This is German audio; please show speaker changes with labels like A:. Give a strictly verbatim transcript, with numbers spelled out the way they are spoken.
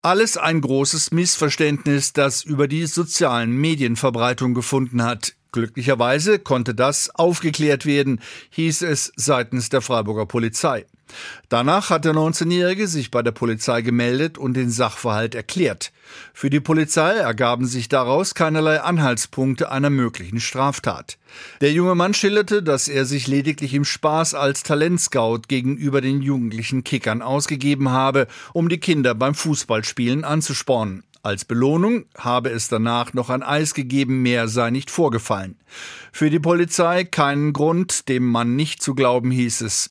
A: Alles ein großes Missverständnis, das über die sozialen Medien Verbreitung gefunden hat. Glücklicherweise konnte das aufgeklärt werden, hieß es seitens der Freiburger Polizei. Danach hat der neunzehnjährige sich bei der Polizei gemeldet und den Sachverhalt erklärt. Für die Polizei ergaben sich daraus keinerlei Anhaltspunkte einer möglichen Straftat. Der junge Mann schilderte, dass er sich lediglich im Spaß als Talentscout gegenüber den jugendlichen Kickern ausgegeben habe, um die Kinder beim Fußballspielen anzuspornen. Als Belohnung habe es danach noch ein Eis gegeben, mehr sei nicht vorgefallen. Für die Polizei keinen Grund, dem Mann nicht zu glauben, hieß es.